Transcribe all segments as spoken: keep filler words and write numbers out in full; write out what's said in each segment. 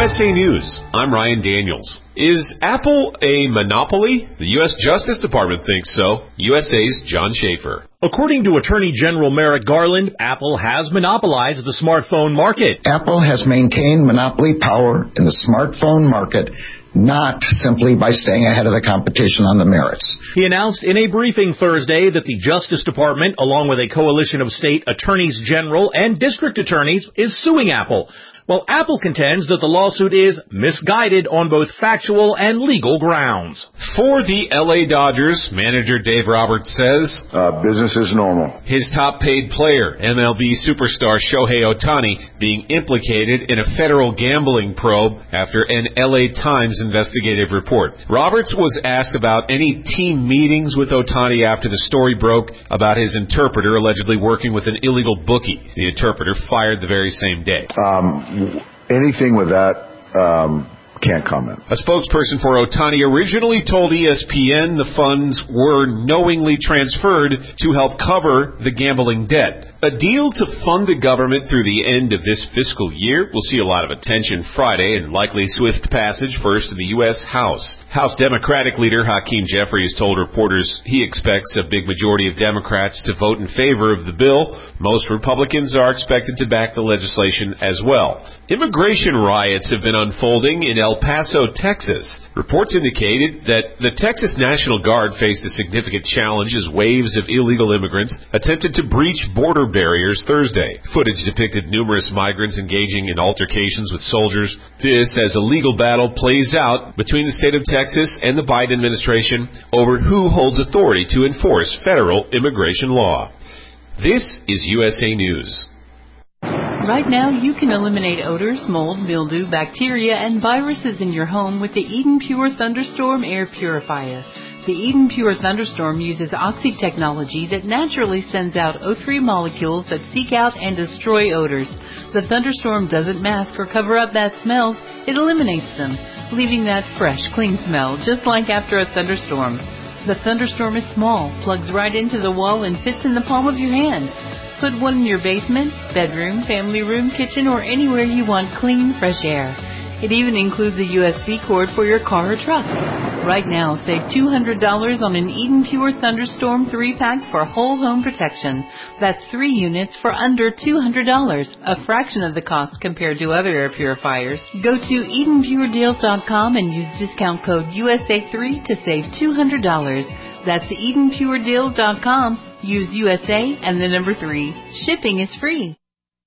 S A News, I'm Ryan Daniels. Is Apple a monopoly? The U S Justice Department thinks so. U S A's John Schaefer. According to Attorney General Merrick Garland, Apple has monopolized the smartphone market. Apple has maintained monopoly power in the smartphone market, not simply by staying ahead of the competition on the merits. He announced in a briefing Thursday that the Justice Department, along with a coalition of state attorneys general and district attorneys, is suing Apple. Well, Apple contends that the lawsuit is misguided on both factual and legal grounds. For the L A Dodgers, manager Dave Roberts says, uh, business is normal. His top-paid player, M L B superstar Shohei Ohtani, being implicated in a federal gambling probe after an L A Times investigative report. Roberts was asked about any team meetings with Ohtani after the story broke about his interpreter allegedly working with an illegal bookie. The interpreter fired the very same day. Um, anything with that, um, can't comment. A spokesperson for Ohtani originally told E S P N the funds were knowingly transferred to help cover the gambling debt. A deal to fund the government through the end of this fiscal year will see a lot of attention Friday and likely swift passage first in the U S House. House Democratic leader Hakeem Jeffries told reporters he expects a big majority of Democrats to vote in favor of the bill. Most Republicans are expected to back the legislation as well. Immigration riots have been unfolding in El Paso, Texas. Reports indicated that the Texas National Guard faced a significant challenge as waves of illegal immigrants attempted to breach border barriers Thursday. Footage depicted numerous migrants engaging in altercations with soldiers. This as a legal battle plays out between the state of Texas and the Biden administration over who holds authority to enforce federal immigration law. This is U S A News. Right now, you can eliminate odors, mold, mildew, bacteria, and viruses in your home with the Eden Pure Thunderstorm Air Purifier. The Eden Pure Thunderstorm uses Oxy technology that naturally sends out O three molecules that seek out and destroy odors. The Thunderstorm doesn't mask or cover up bad smells, it eliminates them, leaving that fresh, clean smell, just like after a thunderstorm. The Thunderstorm is small, plugs right into the wall, and fits in the palm of your hand. Put one in your basement, bedroom, family room, kitchen, or anywhere you want clean, fresh air. It even includes a U S B cord for your car or truck. Right now, save two hundred dollars on an Eden Pure Thunderstorm three pack for whole home protection. That's three units for under two hundred dollars, a fraction of the cost compared to other air purifiers. Go to Eden Pure Deals dot com and use discount code U S A three to save two hundred dollars. That's Eden Pure Deals dot com. Use U S A and the number three. Shipping is free.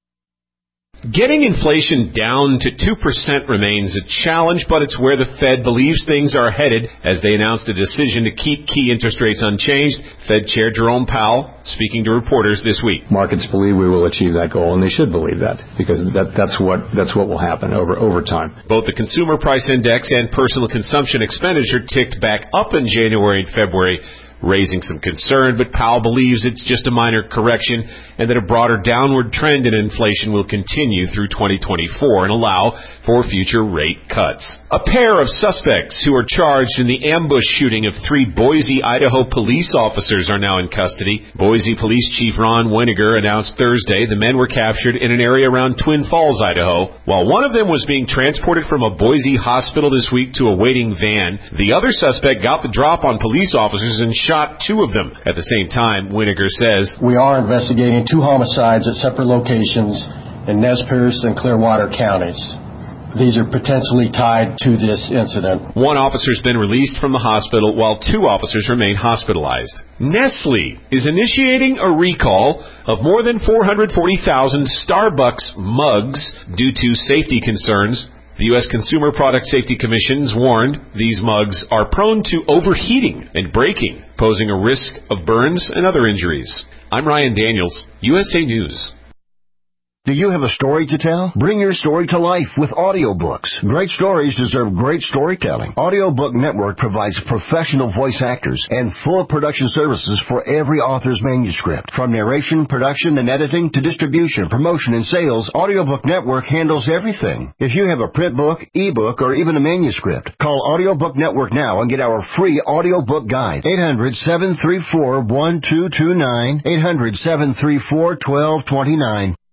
Getting inflation down to two percent remains a challenge, but it's where the Fed believes things are headed as they announced a decision to keep key interest rates unchanged. Fed Chair Jerome Powell speaking to reporters this week. Markets believe we will achieve that goal, and they should believe that because that, that's what that's what will happen over, over time. Both the Consumer Price Index and personal consumption expenditure ticked back up in January and February, raising some concern, but Powell believes it's just a minor correction and that a broader downward trend in inflation will continue through twenty twenty-four and allow for future rate cuts. A pair of suspects who are charged in the ambush shooting of three Boise, Idaho police officers are now in custody. Boise Police Chief Ron Winiger announced Thursday the men were captured in an area around Twin Falls, Idaho. While one of them was being transported from a Boise hospital this week to a waiting van, the other suspect got the drop on police officers and shot two of them. At the same time, Winiger says, we are investigating two homicides at separate locations in Nez Perce and Clearwater counties. These are potentially tied to this incident. One officer's been released from the hospital while two officers remain hospitalized. Nestle is initiating a recall of more than four hundred forty thousand Starbucks mugs due to safety concerns. The U S Consumer Product Safety Commission's warned these mugs are prone to overheating and breaking, posing a risk of burns and other injuries. I'm Ryan Daniels, U S A News. Do you have a story to tell? Bring your story to life with audiobooks. Great stories deserve great storytelling. Audiobook Network provides professional voice actors and full production services for every author's manuscript. From narration, production, and editing to distribution, promotion, and sales, Audiobook Network handles everything. If you have a print book, ebook, or even a manuscript, call Audiobook Network now and get our free audiobook guide. eight hundred, seven three four, one two two nine, eight hundred, seven three four, one two two nine.